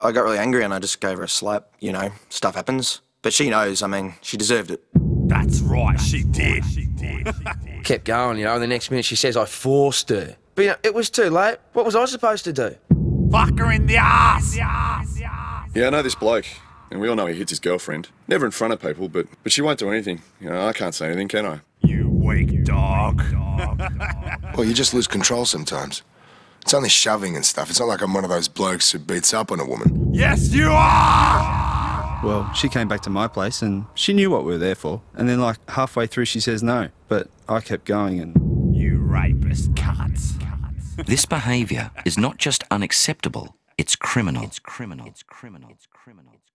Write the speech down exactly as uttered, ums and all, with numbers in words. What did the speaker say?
I got really angry and I just gave her a slap. You know, stuff happens. But she knows, I mean, she deserved it. That's right, she did. Kept going, you know, and the next minute she says I forced her. But, you know, it was too late. What was I supposed to do? Fuck her in the ass! Yeah, I know this bloke, and we all know he hits his girlfriend. Never in front of people, but but she won't do anything. You know, I can't say anything, can I? You weak dog. Well, you just lose control sometimes. It's only shoving and stuff. It's not like I'm one of those blokes who beats up on a woman. Yes, you are! Well, she came back to my place and she knew what we were there for. And then, like, halfway through she says no. But I kept going and... You rapist cunts. This behaviour is not just unacceptable, it's criminal. It's criminal. It's criminal. It's criminal.